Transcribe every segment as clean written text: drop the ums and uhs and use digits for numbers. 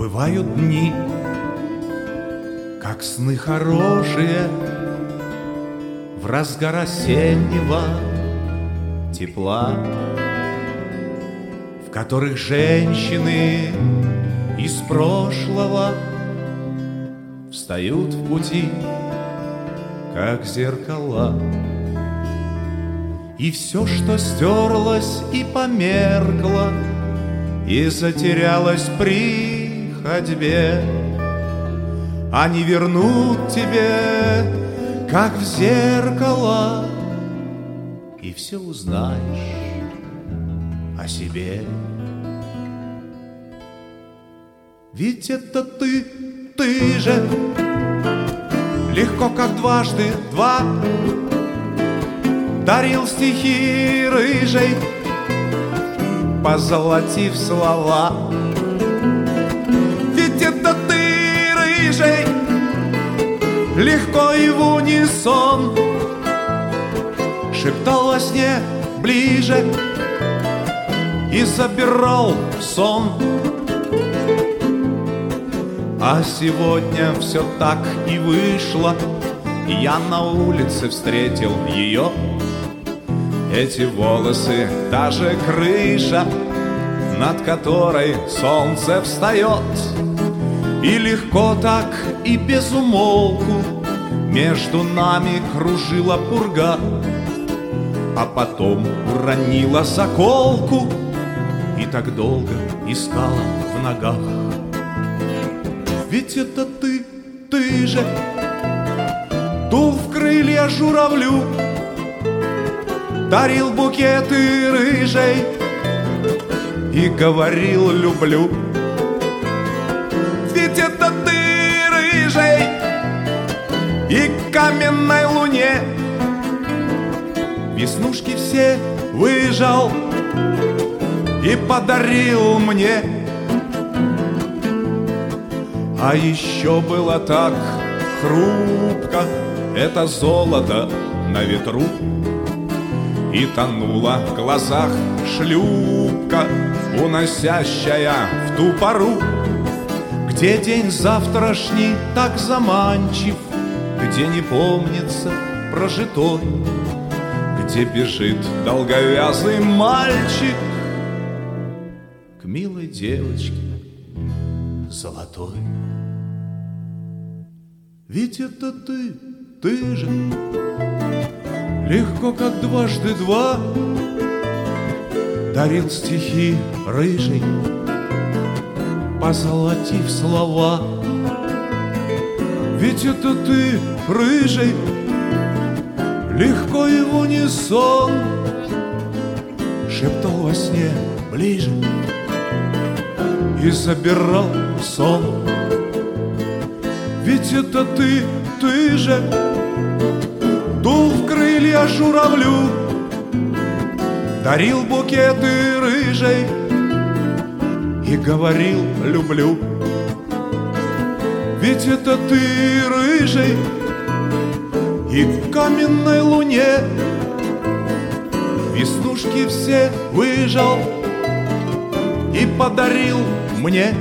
Бывают дни, как сны хорошие, в разгар осеннего тепла, в которых женщины из прошлого встают в пути, как зеркала. И все, что стерлось и померкло, и затерялось при ходьбе, они вернут тебе, как в зеркало, и все узнаешь о себе. Ведь это ты же, легко, как дважды два, дарил стихи рыжей, позолотив слова. Ведь это ты, рыжей, легко и в унисон шептал во сне ближе и забирал сон. А сегодня все так и вышло, я на улице встретил ее. Эти волосы, та же крыша, над которой солнце встает. И легко так и без умолку между нами кружила пурга, а потом уронила заколку и так долго искала в ногах. Ведь это ты же, дул в крылья журавлю, дарил букеты рыжей и говорил люблю. Ведь это ты, рыжей, и каменной луне веснушки все выжал и подарил мне. А еще было так хрупко это золото на ветру, и тонула в глазах шлюпка, уносящая в ту пору, где день завтрашний так заманчив, где не помнится прожитой, где бежит долговязый мальчик к милой девочке золотой. Ведь это ты же, легко, как дважды два, дарил стихи рыжей, позолотив слова. Ведь это ты, рыжей, легко и в унисон шептал во сне ближе и забирал сон. Ведь это ты же, дул в крылья журавлю, дарил букеты рыжей и говорил люблю. Ведь это ты, рыжей, и в каменной луне веснушки все выжал и подарил мне.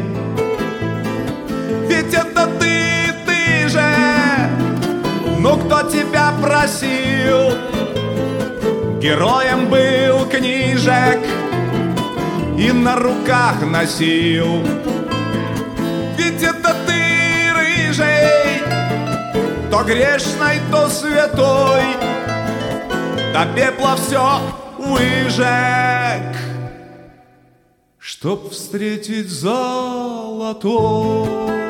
Ведь это ты же, ну кто тебя просил? Героем был книжек и на руках носил. Ведь это ты, рыжей, то грешной, то святой, до пепла все выжег, чтоб встретить золотой.